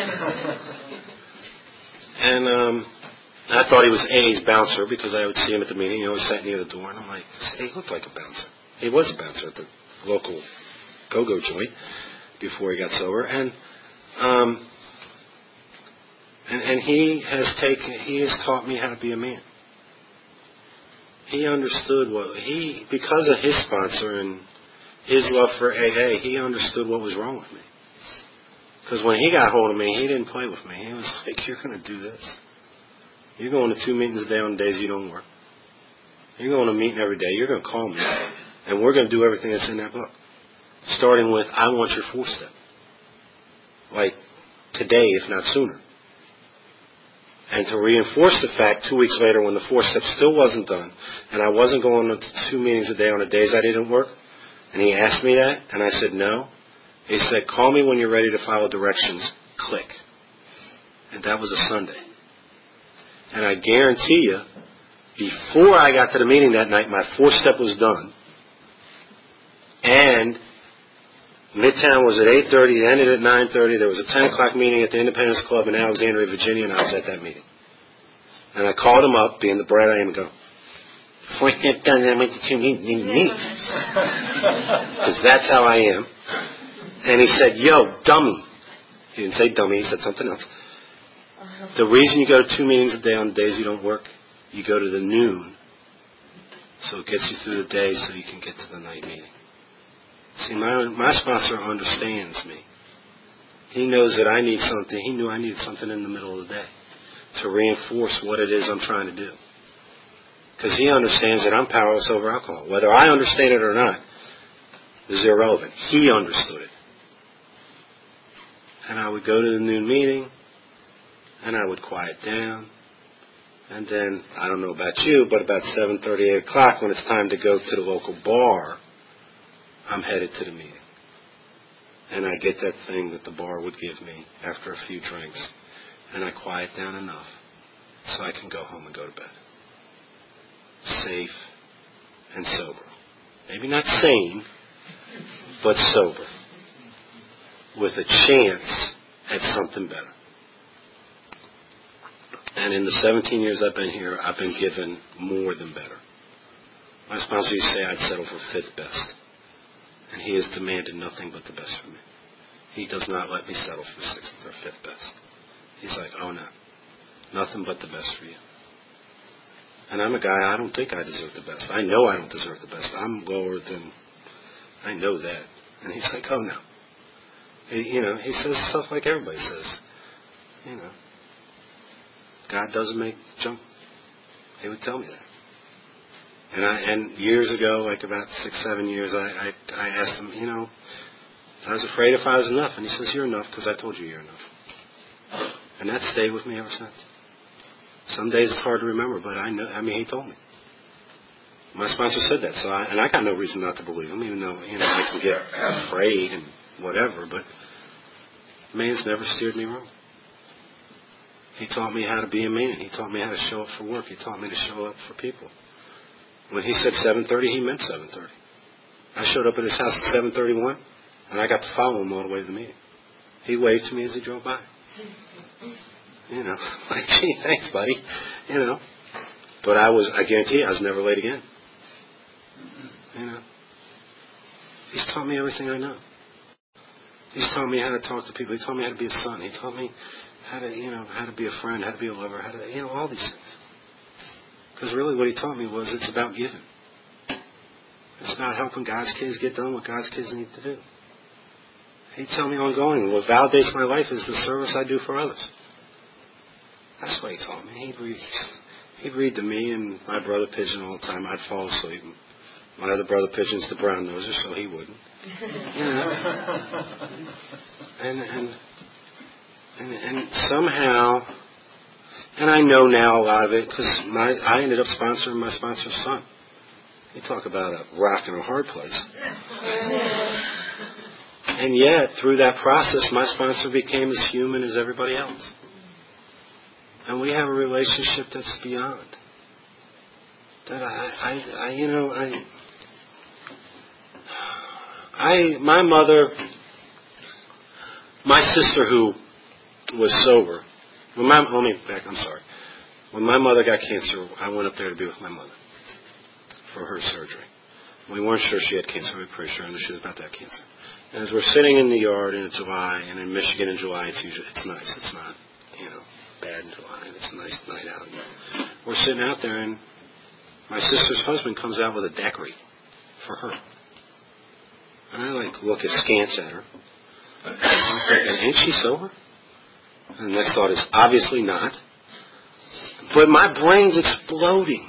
And um, I thought he was A's bouncer because I would see him at the meeting. He always sat near the door. And I'm like, he looked like a bouncer. He was a bouncer at the local go-go joint before he got sober. And um, and, and he has taken, he has taught me how to be a man. He understood what, he, because of his sponsor and his love for A A, he understood what was wrong with me. Because when he got hold of me, he didn't play with me. He was like, you're going to do this. You're going to two meetings a day on days you don't work. You're going to a meeting every day. You're going to call me. And we're going to do everything that's in that book. Starting with, I want your four-step. Like today, if not sooner. And to reinforce the fact, two weeks later when the four-step still wasn't done, and I wasn't going to two meetings a day on the days I didn't work, and he asked me that, and I said no. He said, call me when you're ready to follow directions. Click. And that was a Sunday. And I guarantee you, before I got to the meeting that night, my four-step was done. And Midtown was at eight thirty, it ended at nine thirty. There was a ten o'clock meeting at the Independence Club in Alexandria, Virginia, and I was at that meeting. And I called him up, being the brat I am, and go, before I get done, I went to two meetings. Because that's how I am. And he said, yo, dummy. He didn't say dummy, he said something else. The reason you go to two meetings a day on days you don't work, you go to the noon, so it gets you through the day so you can get to the night meeting. See, my my sponsor understands me. He knows that I need something. He knew I needed something in the middle of the day to reinforce what it is I'm trying to do. Because he understands that I'm powerless over alcohol. Whether I understand it or not is irrelevant. He understood it. And I would go to the noon meeting, and I would quiet down. And then, I don't know about you, but about seven thirty, eight o'clock, when it's time to go to the local bar, I'm headed to the meeting. And I get that thing that the bar would give me after a few drinks. And I quiet down enough so I can go home and go to bed. Safe and sober. Maybe not sane, but sober. With a chance at something better. And in the seventeen years I've been here, I've been given more than better. My sponsor used to say I'd settle for fifth best. And he has demanded nothing but the best for me. He does not let me settle for sixth or fifth best. He's like, oh no, nothing but the best for you. And I'm a guy, I don't think I deserve the best. I know I don't deserve the best. I'm lower than, I know that. And he's like, oh no. He, you know, he says stuff like everybody says. You know, God doesn't make junk. He would tell me that. And I, and years ago, like about six, seven years, I, I, I asked him, you know, I was afraid if I was enough. And he says, you're enough because I told you you're enough. And that stayed with me ever since. Some days it's hard to remember, but I know, I mean, he told me. My sponsor said that, so I, and I got no reason not to believe him, even though, you know, I can get afraid and whatever, but man's never steered me wrong. He taught me how to be a man. He taught me how to show up for work. He taught me to show up for people. When he said seven thirty, he meant seven thirty. I showed up at his house at seven thirty-one, and I got to follow him all the way to the meeting. He waved to me as he drove by. You know, like, gee, thanks, buddy. You know. But I was, I guarantee you, I was never late again. You know. He's taught me everything I know. He's taught me how to talk to people. He taught me how to be a son. He taught me how to, you know, how to be a friend, how to be a lover, how to, you know, all these things. Because really what he taught me was it's about giving. It's about helping God's kids get done what God's kids need to do. He'd tell me ongoing, what validates my life is the service I do for others. That's what he told me. He'd read, he'd read to me and my brother Pigeon all the time. I'd fall asleep. My other brother Pigeon's the brown noser, so he wouldn't. You know? And, and, and, and somehow, and I know now a lot of it, because my I ended up sponsoring my sponsor's son. You talk about a rock and a hard place. And yet, through that process, my sponsor became as human as everybody else. And we have a relationship that's beyond. That I, I, I you know, I, I, my mother, my sister who was sober, when my, let me back, I'm sorry. When my mother got cancer, I went up there to be with my mother for her surgery. We weren't sure she had cancer. We were pretty sure she was about to have cancer. And as we're sitting in the yard in July, and in Michigan in July, it's usually it's nice. It's not, you know, bad in July. It's a nice night out. We're sitting out there, and my sister's husband comes out with a daiquiri for her. And I like look askance at her. And I'm thinking, ain't she sober? And the next thought is, obviously not. But my brain's exploding.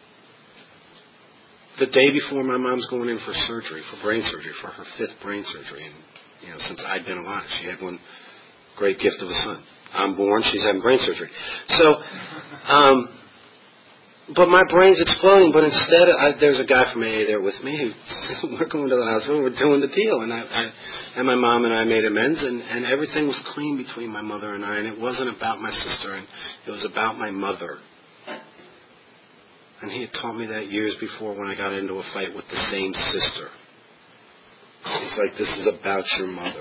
The day before my mom's going in for surgery, for brain surgery, for her fifth brain surgery. And, you know, since I'd been alive, she had one great gift of a son. I'm born, she's having brain surgery. So, um, but my brain's exploding, but instead, I, there's a guy from A A there with me who, we're going to the hospital, we're doing the deal. And I, I and my mom and I made amends, and, and everything was clean between my mother and I, and it wasn't about my sister, and it was about my mother. And he had taught me that years before when I got into a fight with the same sister. He's like, this is about your mother.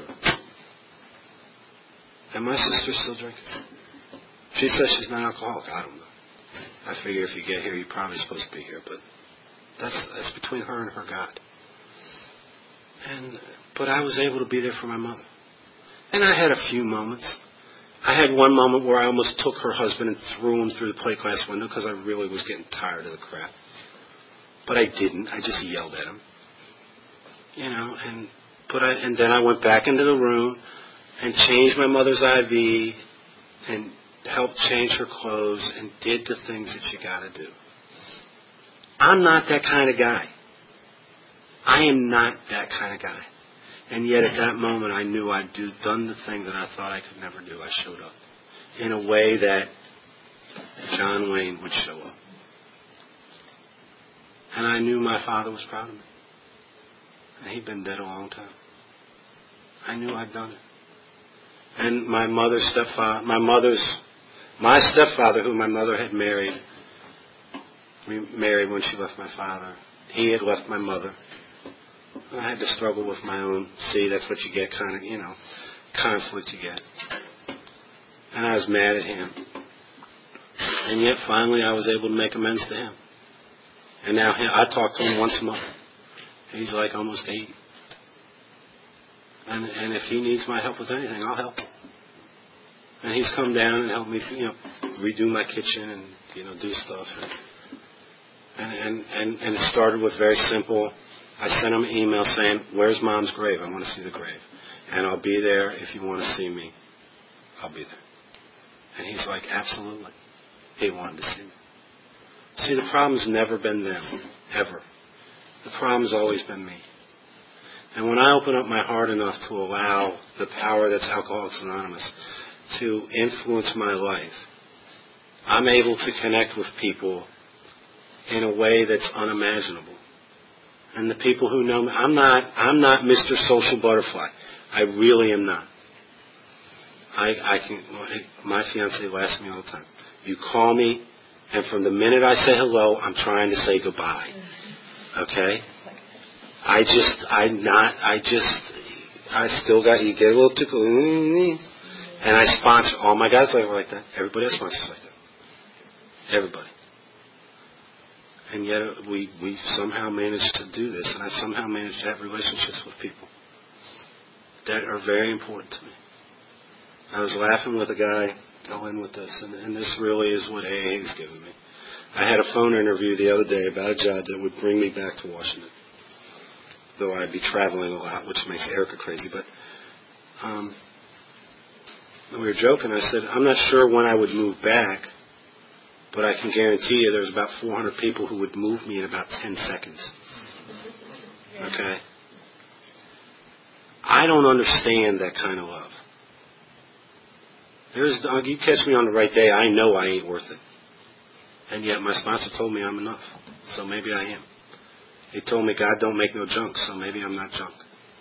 And my sister's still drinking. She says she's not alcoholic. I don't know. I figure if you get here, you're probably supposed to be here. But that's that's between her and her God. And but I was able to be there for my mother. And I had a few moments. I had one moment where I almost took her husband and threw him through the plate glass window because I really was getting tired of the crap. But I didn't. I just yelled at him. You know, and but I and then I went back into the room and changed my mother's I V and helped change her clothes and did the things that you got to do. I'm not that kind of guy. I am not that kind of guy. And yet at that moment I knew I'd do, done the thing that I thought I could never do. I showed up in a way that John Wayne would show up. And I knew my father was proud of me. And he'd been dead a long time. I knew I'd done it. And my mother's stepfather, my mother's, my stepfather, who my mother had married, we married when she left my father. He had left my mother. I had to struggle with my own, see, that's what you get, kind of, you know, conflict you get. And I was mad at him. And yet, finally, I was able to make amends to him. And now I talk to him once a month. He's like almost eighty. And, and if he needs my help with anything, I'll help him. And he's come down and helped me, you know, redo my kitchen and, you know, do stuff. And, and, and, and it started with very simple. I sent him an email saying, where's Mom's grave? I want to see the grave. And I'll be there if you want to see me. I'll be there. And he's like, absolutely. He wanted to see me. See, the problem's never been them, ever. The problem's always been me. And when I open up my heart enough to allow the power that's Alcoholics Anonymous to influence my life, I'm able to connect with people in a way that's unimaginable. And the people who know me, I'm not, I'm not Mister Social Butterfly. I really am not. I, I can, my fiance laughs at me all the time. You call me, and from the minute I say hello, I'm trying to say goodbye. Okay? I just, I'm not, I just, I still got, you get a little tickle, and I sponsor, all my guys are like that. Everybody else sponsors like that. Everybody. And yet we, we somehow managed to do this, and I somehow managed to have relationships with people that are very important to me. I was laughing with a guy, go in with this, and, and this really is what A A has given me. I had a phone interview the other day about a job that would bring me back to Washington. though I'd be traveling a lot, which makes Erica crazy. But um, we were joking. I said, I'm not sure when I would move back, but I can guarantee you there's about four hundred people who would move me in about ten seconds. Okay? I don't understand that kind of love. There's, you catch me on the right day, I know I ain't worth it. And yet my sponsor told me I'm enough. So maybe I am. He told me God don't make no junk, so maybe I'm not junk.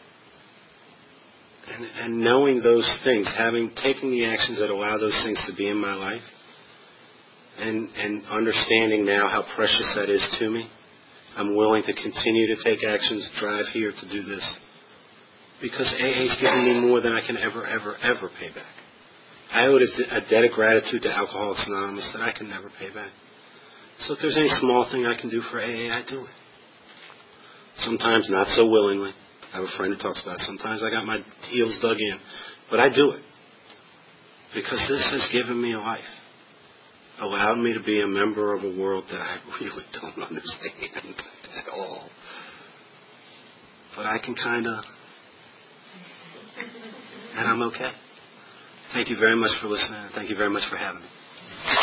And, and knowing those things, having taken the actions that allow those things to be in my life, and, and understanding now how precious that is to me, I'm willing to continue to take actions, drive here to do this. Because A A's given me more than I can ever, ever, ever pay back. I owe a debt of gratitude to Alcoholics Anonymous that I can never pay back. So if there's any small thing I can do for A A, I do it. Sometimes not so willingly. I have a friend who talks about it. Sometimes I got my heels dug in. But I do it. Because this has given me a life. Allowed me to be a member of a world that I really don't understand at all. But I can kind of... And I'm okay. Thank you very much for listening. And thank you very much for having me.